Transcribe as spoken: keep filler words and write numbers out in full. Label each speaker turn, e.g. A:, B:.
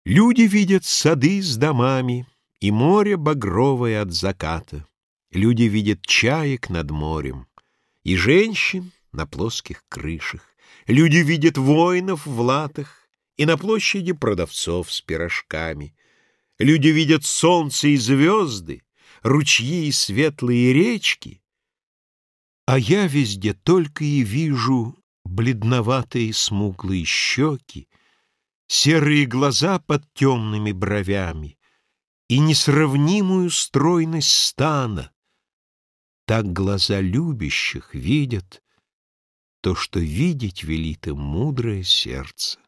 A: Люди видят сады с домами и море багровое от заката. Люди видят чаек над морем и женщин на плоских крышах. Люди видят воинов в латах и на площади продавцов с пирожками. Люди видят солнце и звезды, ручьи и светлые речки, а я везде только и вижу бледноватые смуглые щеки, серые глаза под темными бровями и несравнимую стройность стана. Так глаза любящих видят то, что видеть велит им мудрое сердце.